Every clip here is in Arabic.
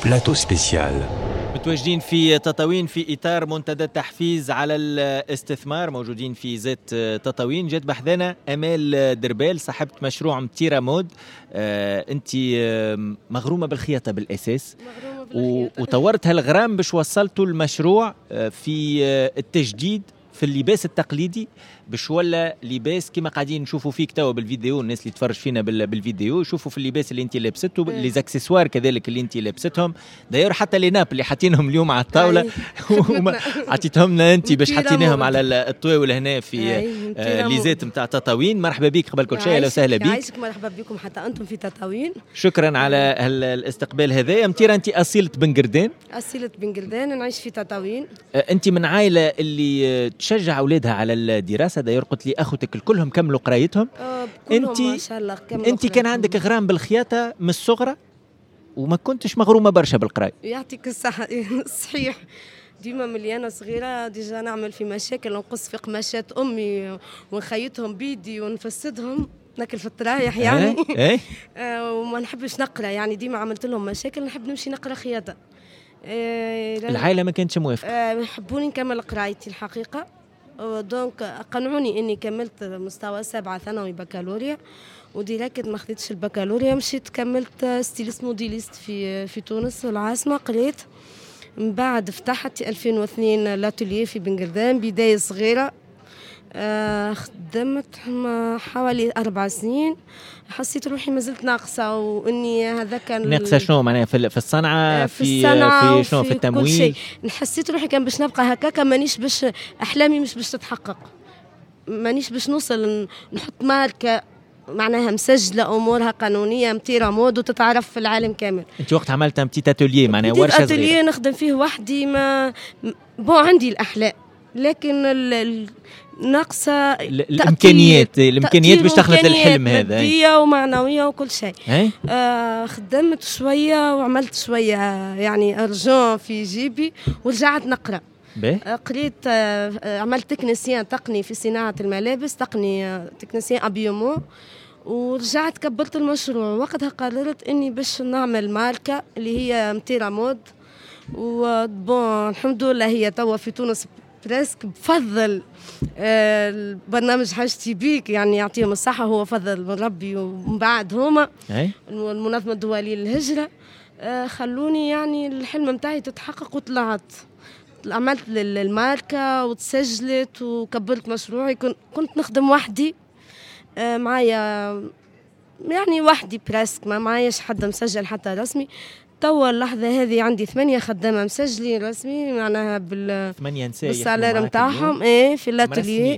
بلاتو سبيسيال. متواجدين في تطاوين في إطار منتدى التحفيز على الاستثمار. موجودين في زيت تطاوين. جات بحذنا أمال دربال صاحبة مشروع متيرا مود. أنت مغرومة بالخياطة بالأساس، وطورت هالغرام باش وصلتوا المشروع في التجديد في اللباس التقليدي باش ولا لباس كما قاعدين نشوفوا فيك توا بالفيديو. الناس اللي تفرج فينا بالفيديو يشوفوا في اللباس اللي انت لابسته، لي زاكسسوار كذلك اللي انت لابستهم. داير حتى لي ناب اللي حاطينهم اليوم على الطاوله عطيتهم لنا انت باش حطيناهم على الطاوله هنا في ليزات نتاع تطاوين. مرحبا بك قبل كل شيء، اهلا وسهلا بك. عايشك، مرحبا بكم حتى انتم في تطاوين. شكرا على الاستقبال هذا. متيرا انت اصيله بنقردان؟ اصيله بنقردان، نعيش في تطاوين. انت من عائله اللي تشجع اولادها على الدراسه. داير قلت لي اخوتك الكلهم كملوا قرايتهم. انت ما شاء الله كملوا. انت كان عندك غرام بالخياطه من الصغرى وما كنتش مغرومه برشا بالقرايه. يعطيك الصحه. صحيح، ديما مليانه صغيره ديجا نعمل في مشاكل، نقص في قماشات امي ونخيطهم بيدي ونفسدهم، ناكل في الطرايح يعني. وما نحبش نقرا، يعني ديما عملت لهم مشاكل، نحب نمشي نقرا خياطه. العائله ما كانتش موافقه. يحبوني نكمل قرايتي الحقيقه، دونك قنعوني اني كملت مستوى 7 ثانوي بكالوريا، وديريكت ما خديتش البكالوريا، مشيت كملت ستيليست موديليست في تونس العاصمه. قريت من بعد فتحت 2002 لاتوليي في بنقردان، بدايه صغيره. خدمت حوالي 4 سنين. حسيت روحي ما زلت ناقصه، واني هذا كان ناقصه شنو معناها في الصنعه، في شنو، في التمويل. حسيت روحي كان باش نبقى هكاكا، مانيش باش احلامي مش باش تتحقق، مانيش باش نوصل نحط ماركه معناها مسجله امورها قانونيه متيرا مود وتتعرف في العالم كامل. انت وقت عملت بتيت اتوليي معناها ورشه صغيره؟ اتوليي نخدم فيه وحدي، ما عندي الاحلام، لكن ناقصه الامكانيات باش تخلط الحلم هذا، ماديه ومعنويه وكل شيء. خدمت شويه وعملت شويه يعني ارجون في جيبي، ورجعت نقرا. قريت، عملت تكنيسيان تقني في صناعه الملابس، تكنيسيان ابيومو، ورجعت كبرت المشروع. وقتها قررت اني باش نعمل ماركه اللي هي متيرا مود. وبون الحمد لله هي توا في تونس بريسك بفضل البرنامج حاجتي بيك، يعني يعطيهم الصحة، هو فضل من ربي ومن بعد هما المنظمة الدولية للهجرة خلوني يعني الحلم متاعي تتحقق. وطلعت عملت الماركة وتسجلت وكبرت مشروعي. كنت نخدم وحدي، معايا يعني وحدي بريسك، ما معاياش حد مسجل حتى رسمي. توا اللحظة هذه عندي 8 خدامة مسجلين رسمي، معناها 8 نساء بالسالير نتاعهم في الاتوليي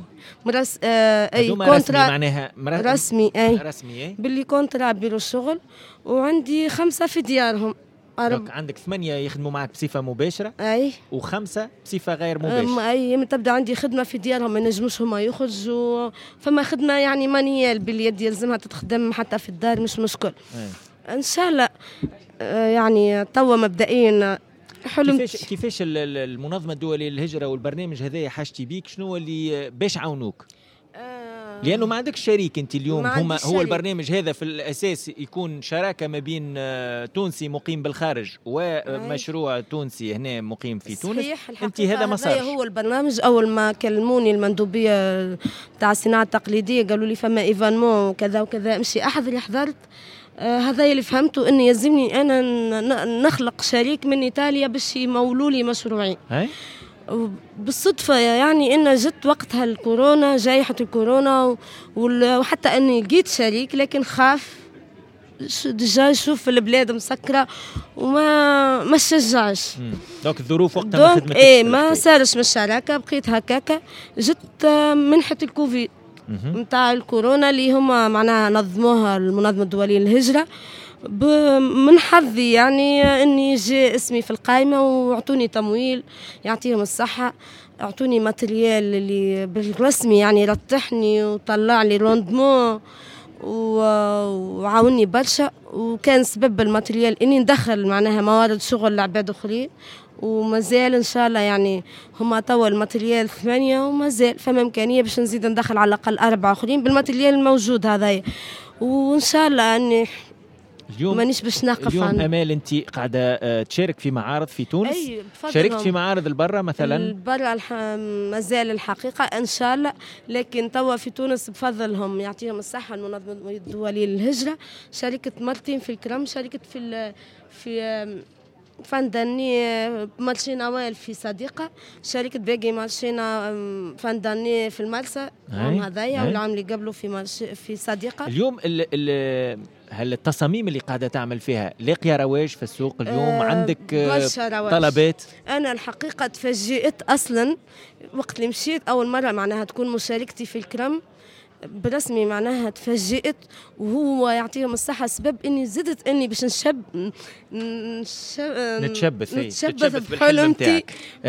كونترا معناها رسمي باللي كونترا بيرو الشغل. وعندي 5 في ديارهم. عندك 8 يخدموا معك بصفة مباشرة، و5 بصفة غير مباشرة. من تبدا عندي خدمة في ديارهم، ما ينجموش هما يخرجوا، فما خدمة يعني مانيال باليد يلزمها تتخدم حتى في الدار، مش مشكل. ان شاء الله يعني توا مبدئيا حلم. كيفاش المنظمة الدولية للهجرة والبرنامج هذا حاجتي بيك شنو اللي باش عاونوك؟ لأنه ما عندك شريك أنت اليوم، هو البرنامج هذا في الأساس يكون شراكة ما بين تونسي مقيم بالخارج ومشروع تونسي هنا مقيم في تونس. أنت هذا ما صارش. هو البرنامج أول ما كلموني المندوبية تاع الصناعة التقليدية قالوا لي فما إيفانمون وكذا وكذا، امشي أحضري. حضرت. هذا اللي فهمته، اني يلزمني انا نخلق شريك من ايطاليا باش يمولوا لي مشروعي. بالصدفه يعني ان جت وقتها الكورونا، جائحه الكورونا، وحتى اني لقيت شريك لكن خاف ديجا يشوف البلاد مسكره وما شجعش. دونك الظروف وقتها ما خدمتش. ما صارش من الشراكه، بقيت هكاكا. جت منحه الكوفيد متاع الكورونا اللي هما معناها نظموها المنظمة الدولية للهجرة. من حظي يعني اني جاء اسمي في القائمة، وعطوني تمويل يعطيهم الصحة، اعطوني ماتريال اللي بالرسمي يعني رتحني وطلع لي روندمون وعاوني برشا. وكان سبب الماتريال اني ندخل معناها موارد شغل لعباد اخرين، ومازال ان شاء الله يعني هما توا الماتريال 8 ومازال فما امكانيه باش نزيد ندخل على الاقل 4 اخرين بالماتريال الموجود هذايا. وان شاء الله اني اليوم مانيش باش نقف اليوم امال انت قاعده تشارك في معارض في تونس؟ شاركت في معارض البرة مثلا؟ البرة مازال الحقيقه ان شاء الله، لكن توا في تونس بفضلهم يعطيهم الصحه المنظمه الدوليه للهجره شاركت مرتين في الكرم، شاركت في فنداني مارشي نوال في صديقة، شاركت باقي مارشينا فنداني في المرسى العام هذايا والعام اللي قبله في صديقة. اليوم هل التصاميم اللي قاعدة تعمل فيها لاقية رواج في السوق اليوم؟ عندك طلبات؟ أنا الحقيقة تفاجئت أصلا وقت اللي مشيت أول مرة معناها تكون مشاركتي في الكرم برسمي، معناها تفاجئت، وهو يعطيهم الصحة سبب إني زدت إني باش نتشبث بحلمتي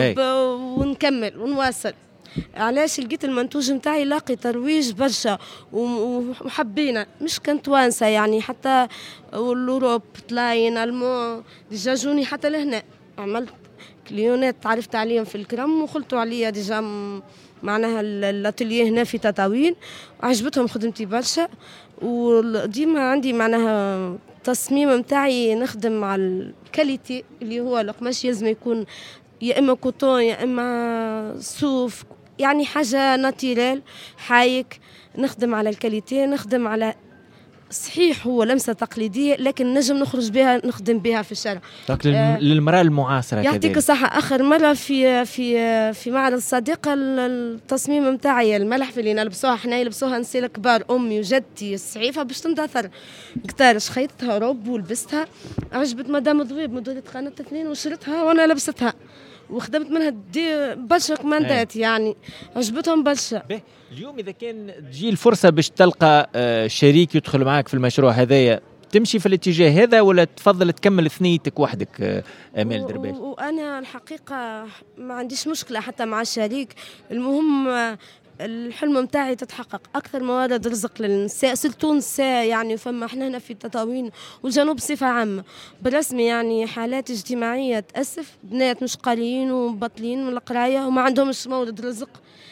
ونكمل ونواصل. علاش لقيت المنتوج متاعي لاقي ترويج برشا وحبينا، مش كنت وانسة يعني، حتى الأوروب طلاين ألمو ديجا جوني حتى لهنا، عملت كليونات تعرفت عليهم في الكرم وخلطوا عليا ديجا معناها الاتelier هنا في تطاوين، عجبتهم خدمتي برشا. وديما عندي معناها تصميم متاعي نخدم مع الكاليتي اللي هو القماش يلزم يكون يا اما كوتون يا اما صوف، يعني حاجه ناتيرال حايك. نخدم على الكاليتي، نخدم على صحيح هو لمسه تقليديه لكن نجم نخرج بها نخدم بها في الشارع. للمراه المعاصره يعطيك الصحه. اخر مره في معرض الصديقه التصميم نتاعي الملحفه اللي نلبسوها حنا يلبسوها نساء الكبار، امي وجدتي السعيفه باش تندثر قطارش، خيطتها روب ولبستها، عجبت مدام ضويب مديرة قناه 2 وشرتها وانا لبستها وخدمت منها برشا كماندات يعني عجبتهم برشا. اليوم إذا كان تجي الفرصة باش تلقى شريك يدخل معك في المشروع هذايا، تمشي في الاتجاه هذا ولا تفضل تكمل ثنيتك وحدك آمال دربال؟ وأنا الحقيقة ما عنديش مشكلة حتى مع الشريك، المهم الحلم متاعي تتحقق. أكثر موارد رزق للنساء سلتو نساء يعني، فما احنا هنا في التطاوين والجنوب بصفة عامة برسمي يعني حالات اجتماعية تأسف، بنات مش قاريين ومبطلين من القراية وما عندهمش مورد رزق،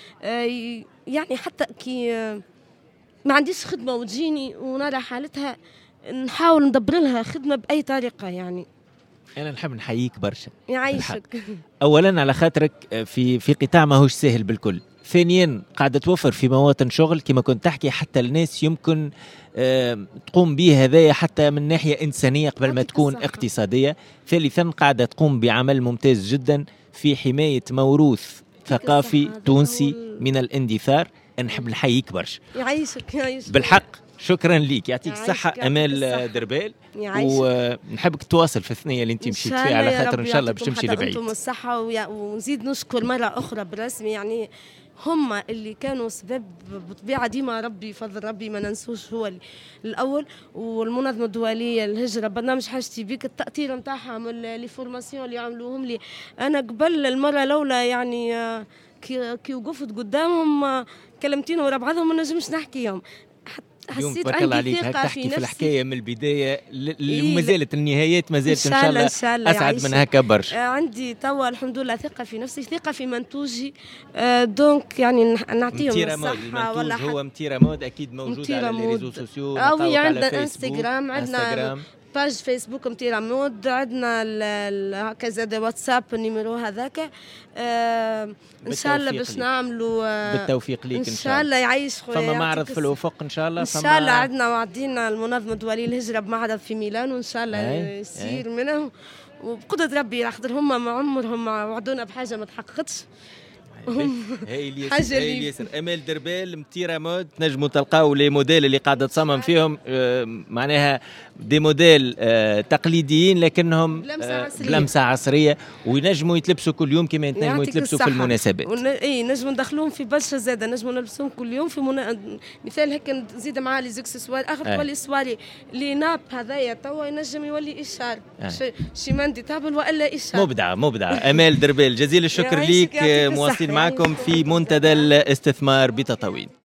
يعني حتى كي ما عنديش خدمة وتجيني ونرى حالتها نحاول ندبر لها خدمة بأي طريقة يعني. أنا نحب نحييك برشا، يعيشك. أولا على خاطرك في قطاع ماهوش سهل بالكل، ثانيا قاعدة توفر في مواطن شغل كما كنت تحكي حتى الناس يمكن تقوم به هذايا حتى من ناحية إنسانية قبل ما تكون اقتصادية، ثالثا قاعدة تقوم بعمل ممتاز جدا في حماية موروث ثقافي تونسي من الاندثار. نحب نحييك برشا. يعيشك بالحق. شكرا ليك، يعطيك الصحة أمال دربال، ونحبك تواصل في الثنية اللي انت مشيت فيها على خاطر إن شاء الله باش تمشي لبعيد. انتم الصحة ونزيد نشكر مرة أخرى برسمي يعني هم اللي كانوا سبب بطبيعة ديما ربي فضل ربي ما ننسوش هو الأول، والمنظمة الدولية الهجرة برنامج حاجتي بيك التأثير نتاعهم لي فورماسيون اللي عملوهم لي أنا قبل المرة الأولى يعني كي وقفت قدامهم كلمتين ورا بعضهم ما نجمش نحكيهم. حسيت عندي ثقة تحكي في الحكاية من البداية ما زالت النهايات ما زالت إن شاء الله أسعد من هكا برشا. عندي توا الحمد لله ثقة في نفسي، ثقة في منتوجي، دونك يعني نعطيهم الصحة. ولا هو متيرا مود أكيد موجود على الريزو سوسيو، عندنا انستغرام، عندنا باج فيسبوك متيرا مود، عندنا هكذا زاد واتساب النيميرو هذاك. ان شاء الله باش نعملوا بالتوفيق ليك ان شاء الله. يعيش خويا. فما معرض في الافق ان شاء الله. ان شاء الله عندنا وعدينا المنظمه الدوليه للهجره بمعرض في ميلان، وان شاء الله يصير منه وبقدره ربي، خاطر هما ما عمرهم وعدونا بحاجه ما تحققتش. هاي الياسر. امال دربال متيرا مود، تنجموا تلقاو لي موديل اللي قاعده تصمم فيهم معناها دي موديل تقليديين لكنهم بلمسه عصريه وينجموا يتلبسوا كل يوم كما ينجموا يتلبسوا في المناسبات. اي نجموا ندخلوهم في برشا زاده، نجموا نلبسوهم كل يوم في مثال هيك نزيد معاه لي زيكسسوار اخر تولي سواري لي ناب هذايا توا ينجم يولي اشار شي مندي تابل والا اشار. مبدعه. امال دربال جزيل الشكر ليك، مواصلين معكم في منتدى الاستثمار بتطاوين.